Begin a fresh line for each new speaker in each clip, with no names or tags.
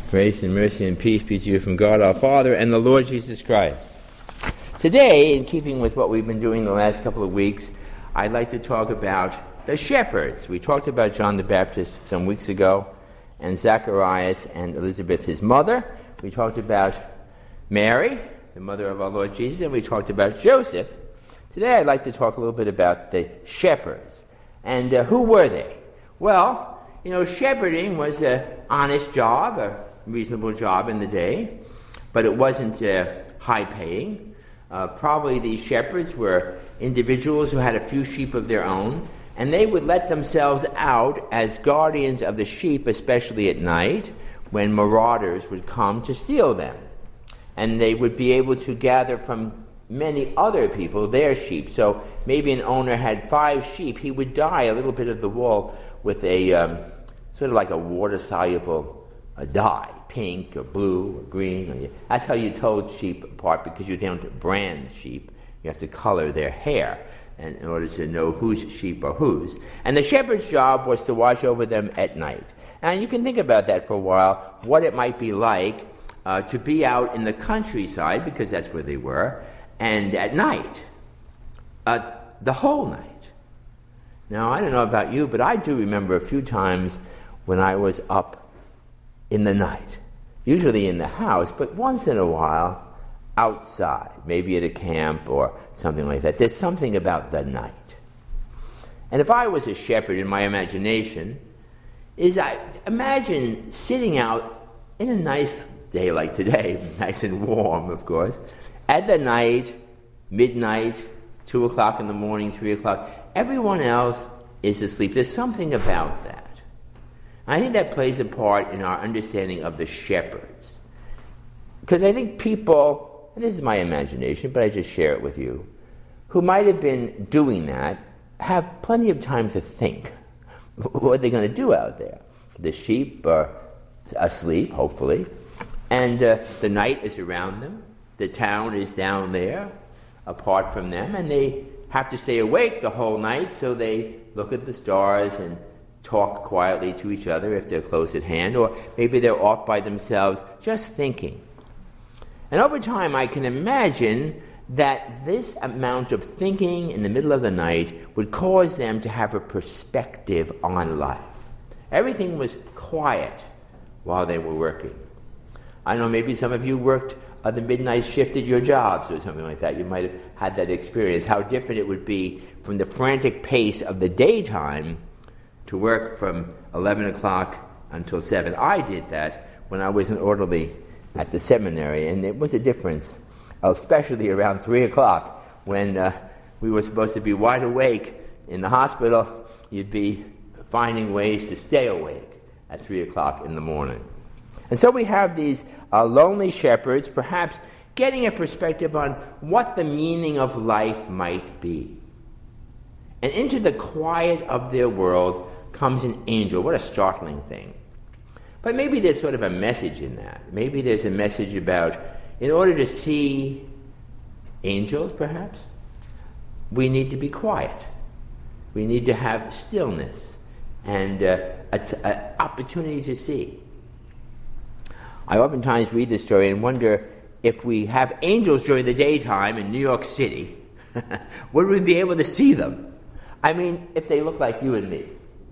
Grace and mercy and peace be to you from God our Father and the Lord Jesus Christ. Today, in keeping with what we've been doing the last couple of weeks, I'd like to talk about the shepherds. We talked about John the Baptist some weeks ago, and Zacharias and Elizabeth, his mother. We talked about Mary, the mother of our Lord Jesus, and we talked about Joseph. Today, I'd like to talk a little bit about the shepherds. And who were they? Well, shepherding was an honest job, a reasonable job in the day, but it wasn't high-paying. Probably these shepherds were individuals who had a few sheep of their own, and they would let themselves out as guardians of the sheep, especially at night, when marauders would come to steal them. And they would be able to gather from many other people their sheep. So maybe an owner had 5 sheep. He would dye a little bit of the wool with a sort of like a water-soluble dye, pink or blue or green. That's how you told sheep apart, because you don't brand sheep. You have to color their hair in order to know whose sheep are whose. And the shepherd's job was to watch over them at night. And you can think about that for a while, what it might be like to be out in the countryside, because that's where they were, and at night, the whole night. Now, I don't know about you, but I do remember a few times when I was up in the night, usually in the house, but once in a while outside, maybe at a camp or something like that. There's something about the night. And if I was a shepherd in my imagination, I imagine sitting out in a nice day like today, nice and warm, of course, at the night, midnight, 2 o'clock in the morning, 3 o'clock, everyone else is asleep. There's something about that. I think that plays a part in our understanding of the shepherds. Because I think people, and this is my imagination, but I just share it with you, who might have been doing that, have plenty of time to think. What are they going to do out there? The sheep are asleep, hopefully, and the night is around them. The town is down there, apart from them, and they have to stay awake the whole night, so they look at the stars and talk quietly to each other if they're close at hand, or maybe they're off by themselves just thinking. And over time, I can imagine that this amount of thinking in the middle of the night would cause them to have a perspective on life. Everything was quiet while they were working. I don't know, maybe some of you worked the midnight shift at your jobs or something like that. You might have had that experience, how different it would be from the frantic pace of the daytime to work from 11 o'clock until 7. I did that when I was an orderly at the seminary, and it was a difference, especially around 3 o'clock when we were supposed to be wide awake in the hospital. You'd be finding ways to stay awake at 3 o'clock in the morning. And so we have these lonely shepherds, perhaps getting a perspective on what the meaning of life might be. And into the quiet of their world comes an angel. What a startling thing. But maybe there's sort of a message in that. Maybe there's a message about, in order to see angels, perhaps, we need to be quiet. We need to have stillness and an opportunity to see. I oftentimes read this story and wonder, if we have angels during the daytime in New York City, would we be able to see them? I mean, if they look like you and me.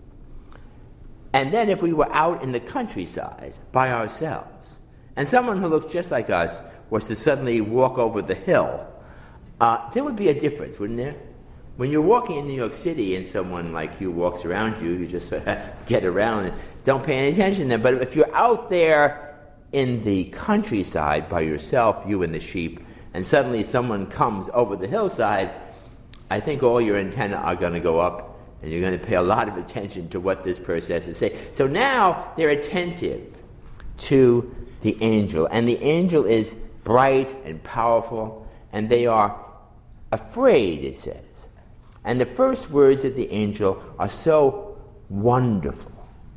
And then if we were out in the countryside by ourselves, and someone who looks just like us was to suddenly walk over the hill, there would be a difference, wouldn't there? When you're walking in New York City and someone like you walks around you, you just get around and don't pay any attention to them. But if you're out there in the countryside by yourself, you and the sheep, and suddenly someone comes over the hillside, I think all your antennae are going to go up, and you're going to pay a lot of attention to what this person has to say. So now they're attentive to the angel, and the angel is bright and powerful, and they are afraid, it says. And the first words of the angel are so wonderful.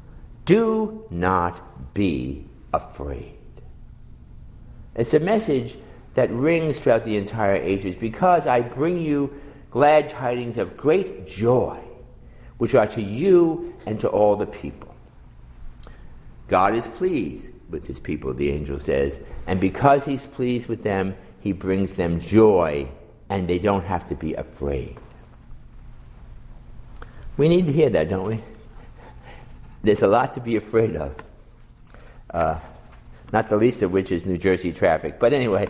Do not be afraid. It's a message that rings throughout the entire ages, because I bring you glad tidings of great joy, which are to you and to all the people. God is pleased with his people, the angel says, and because he's pleased with them, he brings them joy, and they don't have to be afraid. We need to hear that, don't we? There's a lot to be afraid of. Not the least of which is New Jersey traffic. But anyway,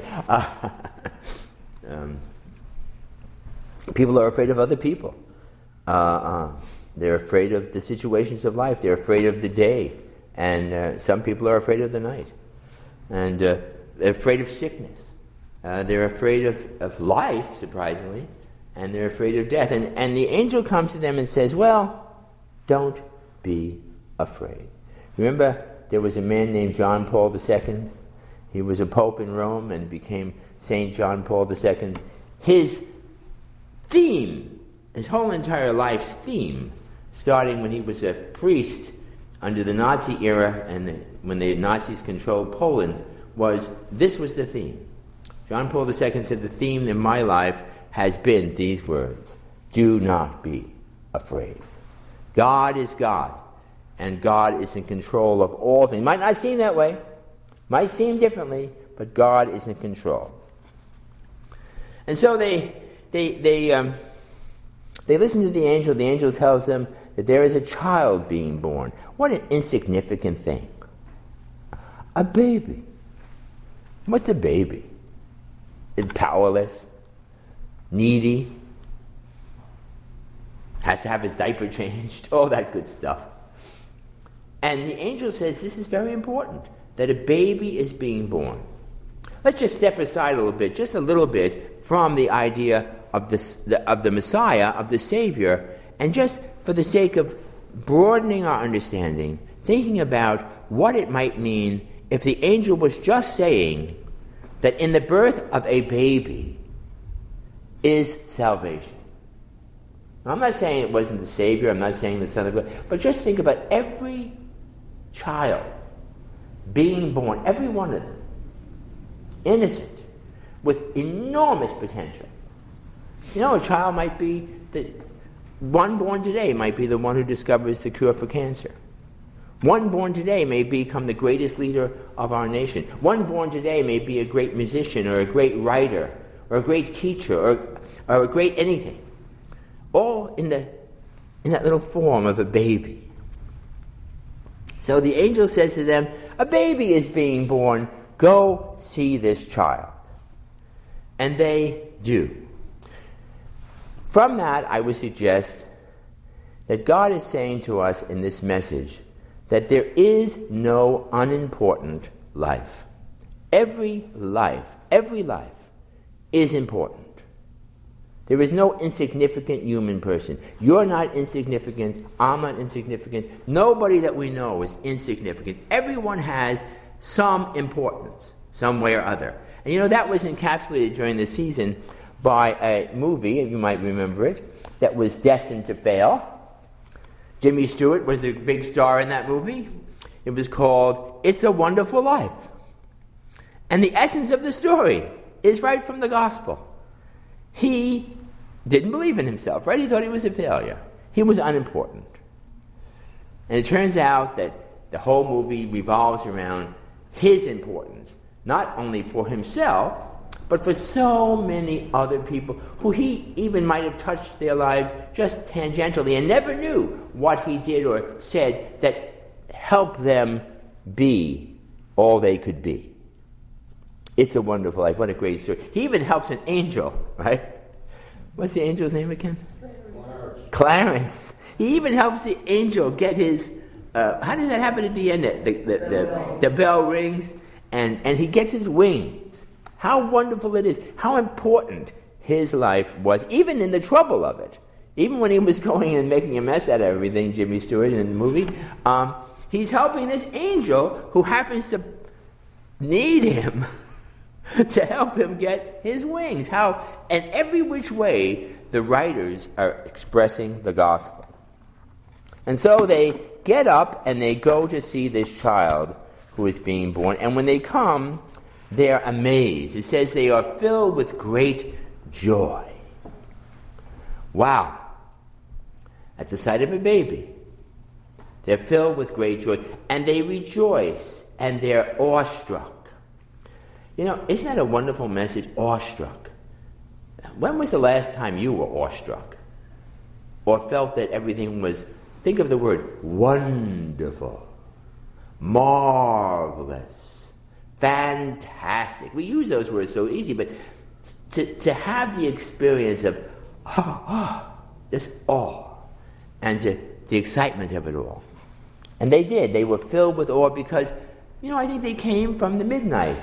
people are afraid of other people. They're afraid of the situations of life. They're afraid of the day. And some people are afraid of the night. And they're afraid of sickness. They're afraid of life, surprisingly. And they're afraid of death. And the angel comes to them and says, well, don't be afraid. Remember, there was a man named John Paul II. He was a pope in Rome and became St. John Paul II. His theme, his whole entire life's theme, starting when he was a priest under the Nazi era and when the Nazis controlled Poland, this was the theme. John Paul II said, the theme in my life has been these words: do not be afraid. God is God, and God is in control of all things. Might not seem that way, might seem differently, but God is in control. And so they listen to the angel. The angel tells them that there is a child being born. What an insignificant thing. A baby. What's a baby? It's powerless, needy, has to have his diaper changed, all that good stuff. And the angel says this is very important, that a baby is being born. Let's just step aside just a little bit from the idea of the Messiah, of the Savior, and just for the sake of broadening our understanding, thinking about what it might mean if the angel was just saying that in the birth of a baby is salvation. Now, I'm not saying it wasn't the Savior, I'm not saying the Son of God, but just think about every child being born, every one of them, innocent, with enormous potential. You know, a child might be, one born today might be the one who discovers the cure for cancer. One born today may become the greatest leader of our nation. One born today may be a great musician or a great writer or a great teacher or a great anything. All in that little form of a baby. So the angel says to them, a baby is being born. Go see this child. And they do. From that, I would suggest that God is saying to us in this message that there is no unimportant life. Every life is important. There is no insignificant human person. You're not insignificant. I'm not insignificant. Nobody that we know is insignificant. Everyone has some importance, some way or other. And you know, that was encapsulated during the season by a movie, you might remember it, that was destined to fail. Jimmy Stewart was the big star in that movie. It was called It's a Wonderful Life. And the essence of the story is right from the gospel. He didn't believe in himself, right? He thought he was a failure. He was unimportant. And it turns out that the whole movie revolves around his importance, not only for himself, but for so many other people who he even might have touched their lives just tangentially and never knew what he did or said that helped them be all they could be. It's a Wonderful Life. What a great story. He even helps an angel, right? What's the angel's name again? Clarence. He even helps the angel get his... how does that happen at the end? The bell rings and he gets his wings. How wonderful it is. How important his life was, even in the trouble of it. Even when he was going and making a mess out of everything, Jimmy Stewart in the movie, he's helping this angel who happens to need him to help him get his wings. How, and every which way, the writers are expressing the gospel. And so they get up and they go to see this child who is being born. And when they come, they're amazed. It says they are filled with great joy. Wow. At the sight of a baby, They're filled with great joy, and they rejoice, and they're awestruck. You know, isn't that a wonderful message? Awestruck. When was the last time you were awestruck? Or felt that everything was, think of the word, wonderful, marvelous, fantastic. We use those words so easy, but to have the experience of, this awe, and the excitement of it all. And they did. They were filled with awe because, I think they came from the midnight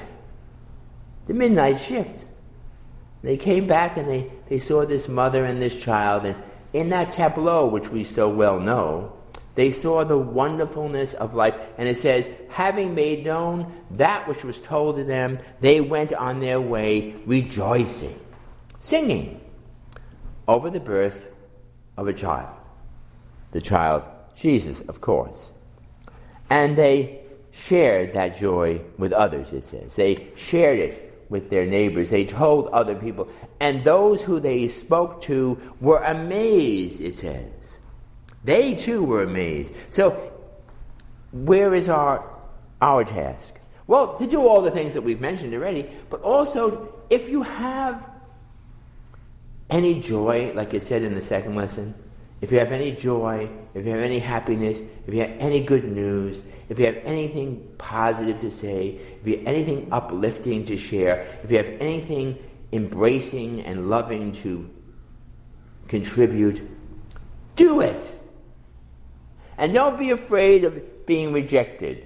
shift. They came back and they saw this mother and this child, and in that tableau, which we so well know, they saw the wonderfulness of life. And it says, having made known that which was told to them, they went on their way rejoicing, singing over the birth of a child. The child, Jesus, of course. And they shared that joy with others, it says. They shared it with their neighbors. They told other people. And those who they spoke to were amazed, it says. They too were amazed. So, where is our task? Well, to do all the things that we've mentioned already, but also, if you have any joy, like it said in the second lesson, if you have any joy, if you have any happiness, if you have any good news, if you have anything positive to say, if you have anything uplifting to share, if you have anything embracing and loving to contribute, do it. And don't be afraid of being rejected.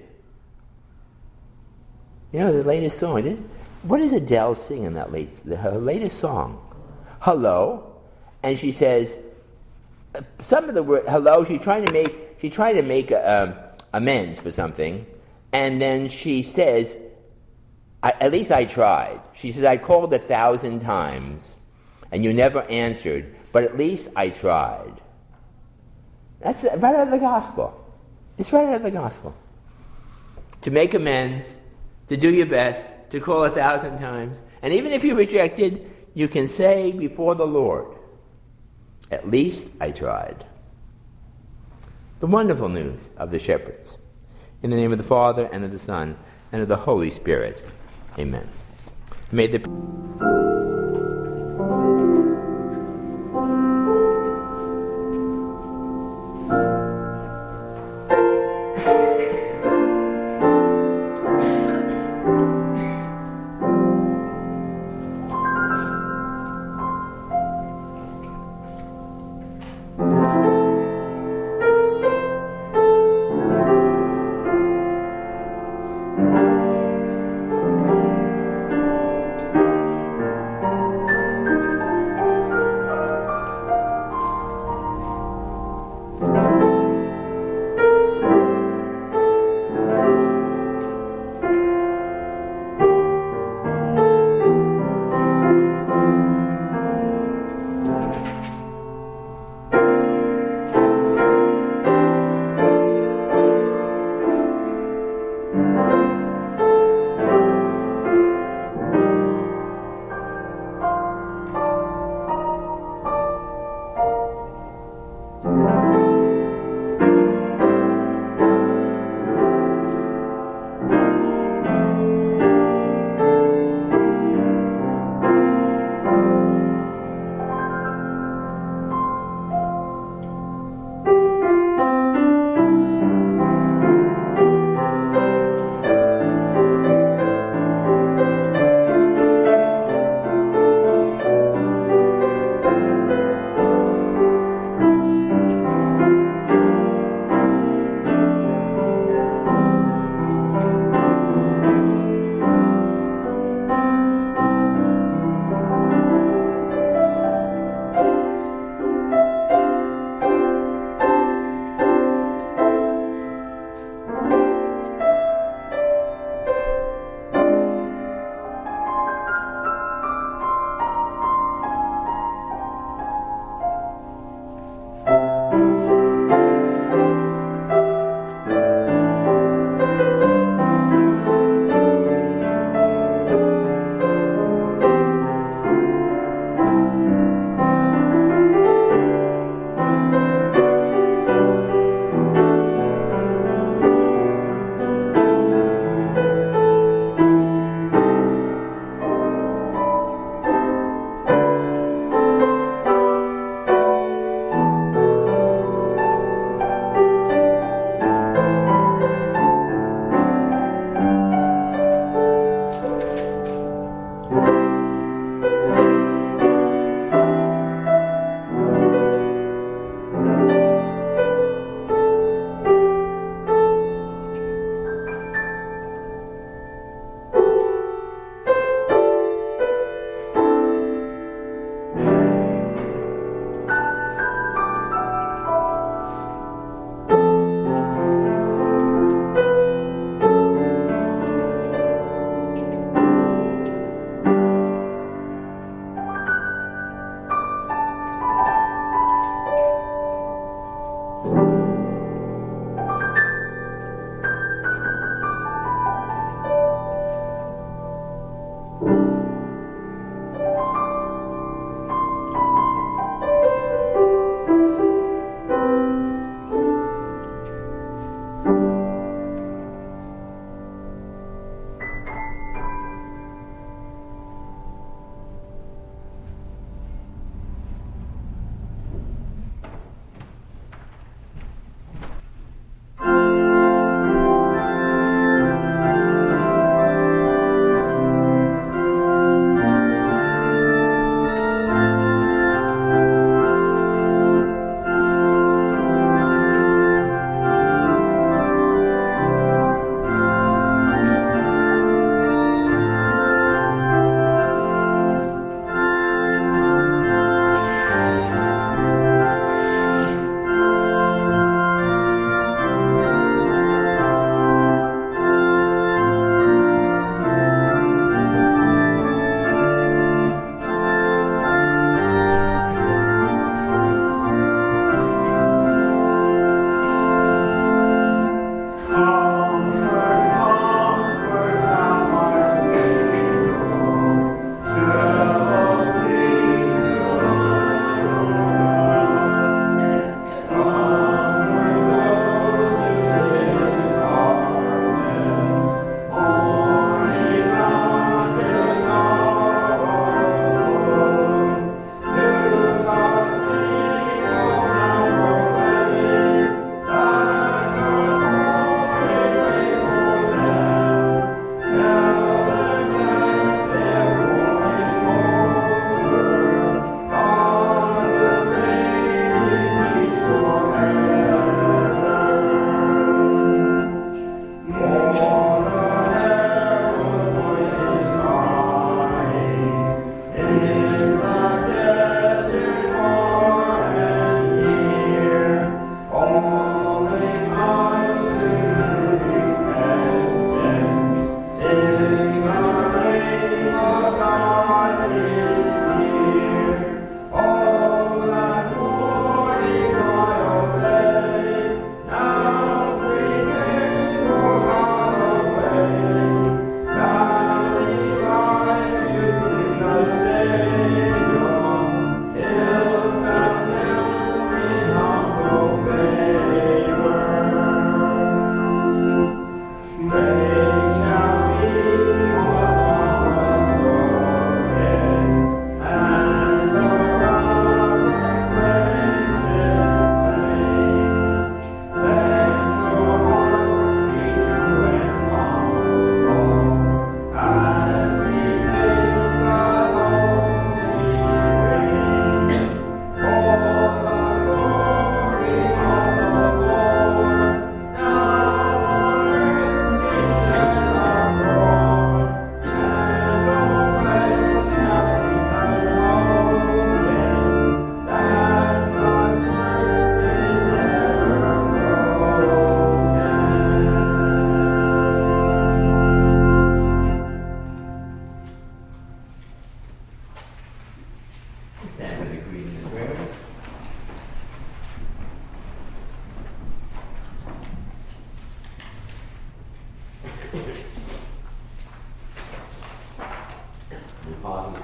The latest song, what does Adele sing in her latest song? Hello. And she says, some of the word hello, she tried to make amends for something, and then she says, at least I tried. She says, I called 1,000 times, and you never answered, but at least I tried. That's right out of the gospel. It's right out of the gospel. To make amends, to do your best, to call 1,000 times, and even if you're rejected, you can say before the Lord, at least I tried. The wonderful news of the shepherds. In the name of the Father, and of the Son, and of the Holy Spirit. Amen. May the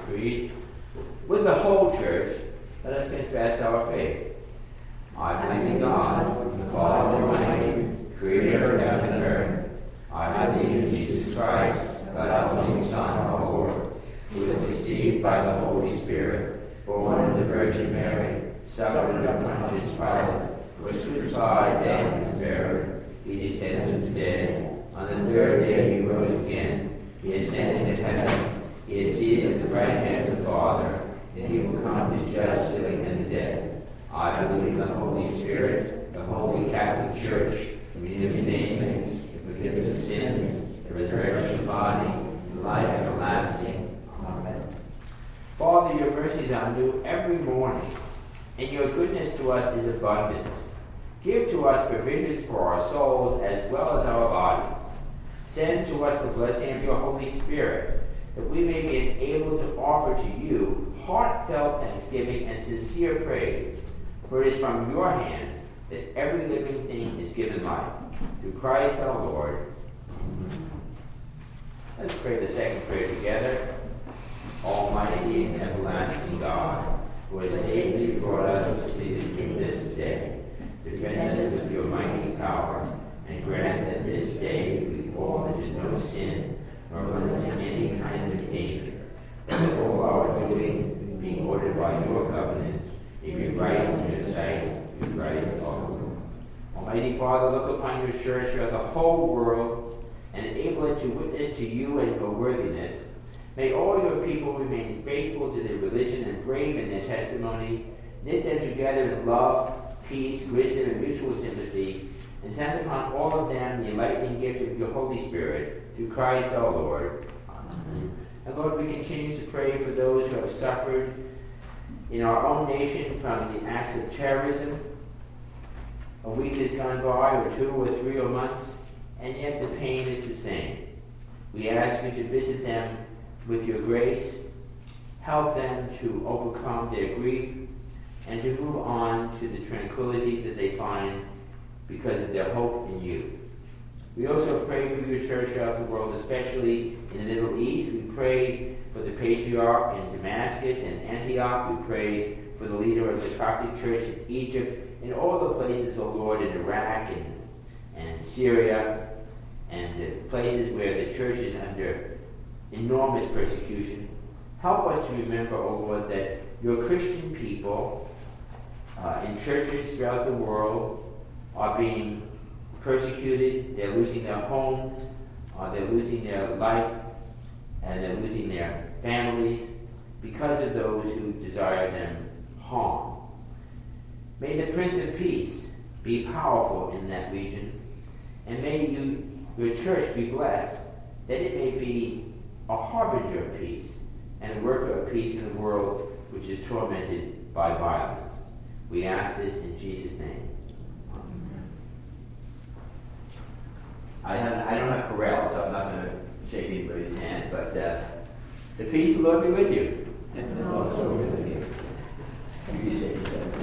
Creed. With the whole church, let us confess our faith. I believe in God, the Father Almighty, creator of heaven and earth. I believe in Jesus Christ, God's only Son, our Lord, who was conceived by the Holy Spirit, born of the Virgin Mary, suffered under Pontius Pilate, was crucified, dead, and was buried. He descended to the dead. On the third day he rose again. He ascended to heaven. He is seated at the right hand of the Father, and he will come to judge the living and the dead. I believe in the Holy Spirit, the Holy Catholic Church, communion of saints, the forgiveness of sins, the resurrection of the body, and life everlasting. Amen. Father, your mercies are new every morning, and your goodness to us is abundant. Give to us provisions for our souls as well as our bodies. Send to us the blessing of your Holy Spirit, that we may be able to offer to you heartfelt thanksgiving and sincere praise. For it is from your hand that every living thing is given life. Through Christ our Lord. Let's pray the second prayer together. Almighty and everlasting God, who has safely brought us to this day, defend us with your mighty power, and grant that this day we fall into no sin, nor run into any kind of danger, but that all our doing, being ordered by your governance, may be right in your sight, through Christ our Lord. Almighty Father, look upon your church throughout the whole world, and enable it to witness to you and your worthiness. May all your people remain faithful to their religion and brave in their testimony. Knit them together in love, peace, wisdom, and mutual sympathy, and send upon all of them the enlightening gift of your Holy Spirit, through Christ our Lord. Amen. And Lord, we continue to pray for those who have suffered in our own nation from the acts of terrorism. A week has gone by, or 2 or 3 or months, and yet the pain is the same. We ask you to visit them with your grace, help them to overcome their grief, and to move on to the tranquility that they find because of their hope in you. We also pray for your church throughout the world, especially in the Middle East. We pray for the patriarch in Damascus and Antioch. We pray for the leader of the Coptic Church in Egypt, and all the places, O Lord, in Iraq and Syria, and the places where the church is under enormous persecution. Help us to remember, O Lord, that your Christian people in churches throughout the world are being persecuted. They're losing their homes, they're losing their life, and they're losing their families because of those who desire them harm. May the Prince of Peace be powerful in that region, and may your church be blessed, that it may be a harbinger of peace and a worker of peace in a world which is tormented by violence. We ask this in Jesus' name. I don't have Corel, so I'm not going to shake anybody's hand, but the peace of the Lord be with you. And also with you. You can shake each other.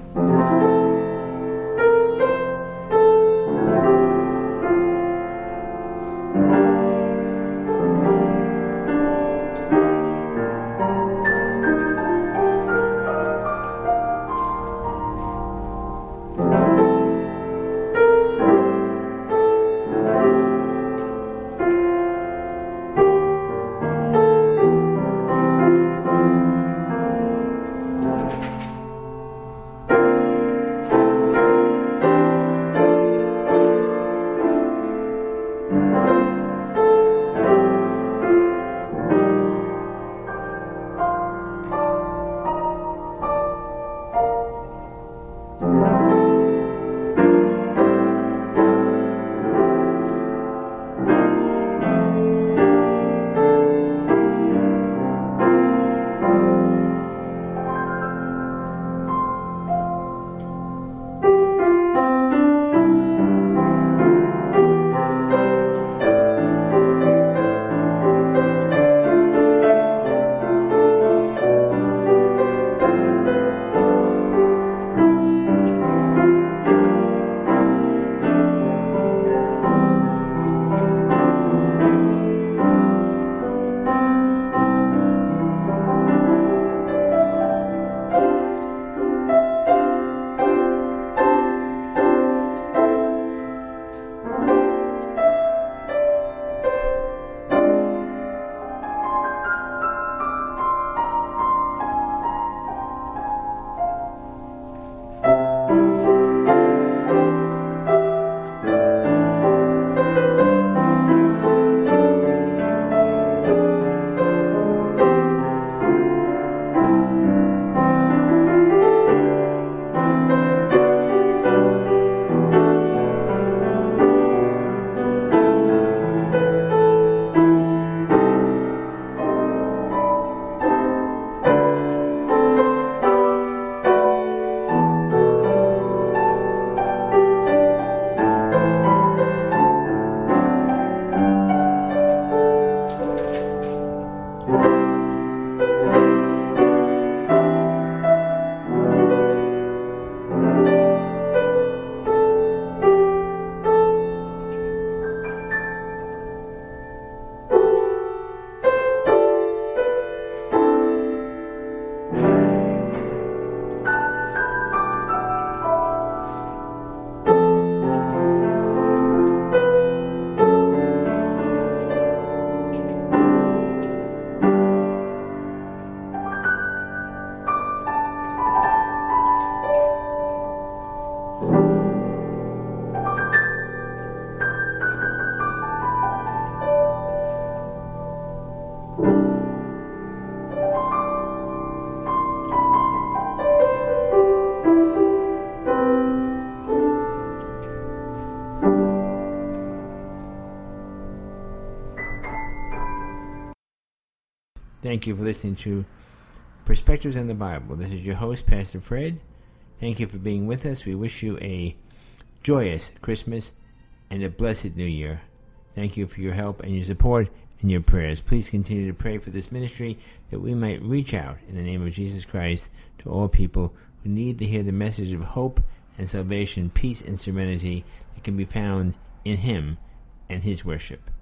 Thank you for listening to Perspectives on the Bible. This is your host, Pastor Fred. Thank you for being with us. We wish you a joyous Christmas and a blessed New Year. Thank you for your help and your support and your prayers. Please continue to pray for this ministry that we might reach out in the name of Jesus Christ to all people who need to hear the message of hope and salvation, peace and serenity that can be found in Him and His worship.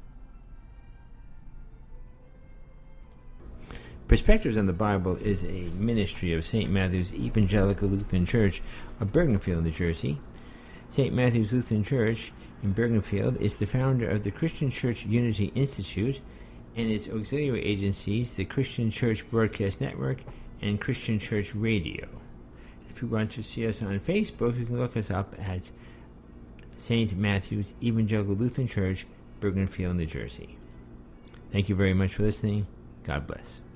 Perspectives on the Bible is a ministry of St. Matthew's Evangelical Lutheran Church of Bergenfield, New Jersey. St. Matthew's Lutheran Church in Bergenfield is the founder of the Christian Church Unity Institute and its auxiliary agencies, the Christian Church Broadcast Network and Christian Church Radio. If you want to see us on Facebook, you can look us up at St. Matthew's Evangelical Lutheran Church, Bergenfield, New Jersey. Thank you very much for listening. God bless.